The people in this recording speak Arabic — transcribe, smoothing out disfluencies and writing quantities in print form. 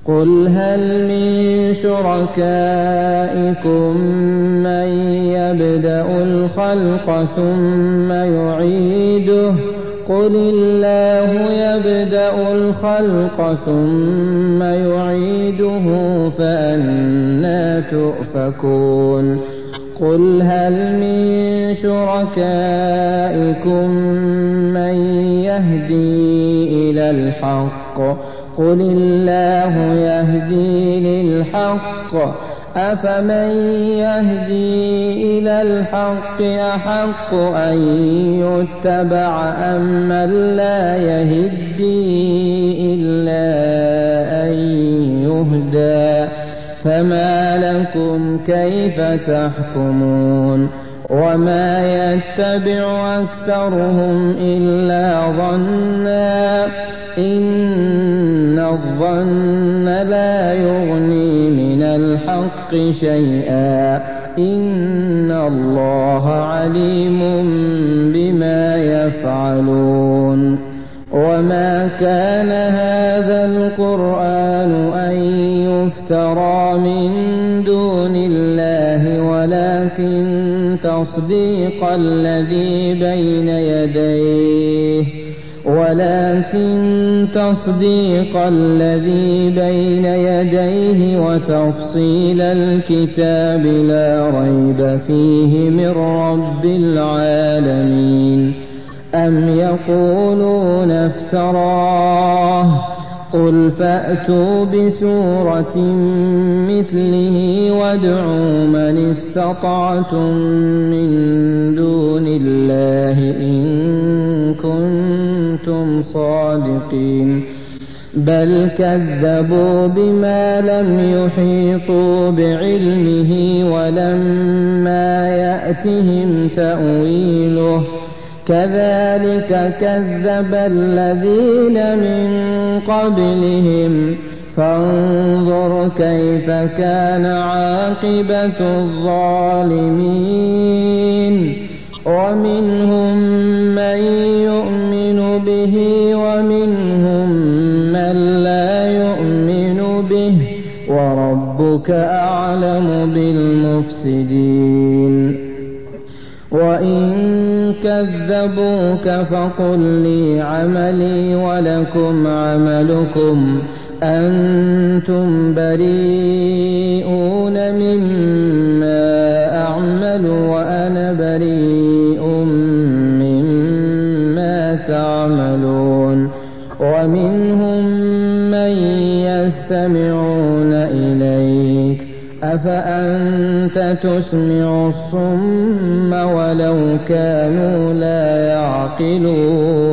قل هل من شركائكم من يبدأ الخلق ثم يعيده قل الله يبدأ الخلق ثم يعيده فأنى تؤفكون قل هل من شركائكم من يهدي إلى الحق قل الله يهدي للحق أفمن يهدي إلى الحق أحق أن يتبع أم من لا يهدي إلا أن يهدى فما لكم كيف تحكمون وما يتبع أكثرهم إلا ظنا إن الظن لا يغني من الحق شيئا إن الله عليم بما يفعلون وما كان هذا القرآن أن يفترى من دون الله ولكن تصديق الذي بين يديه وتفصيل الكتاب لا ريب فيه من رب العالمين أم يقولون افتراه قل فأتوا بسورة مثله وادعوا من استطعتم من دون الله إن كنتم صادقين بل كذبوا بما لم يحيطوا بعلمه ولما يأتهم تأويله كذلك كذب الذين من قبلهم فانظر كيف كان عاقبة الظالمين ومنهم من يؤمن به ومنهم من لا يؤمن به وربك أعلم بالمفسدين وإن كذبوك فقل لي عملي ولكم عملكم أنتم بريئون مما أعمل وأنا بريء مما تعملون ومنهم من يستمعون إليك أفأنت تسمع الصم ولو كانوا لا يعقلون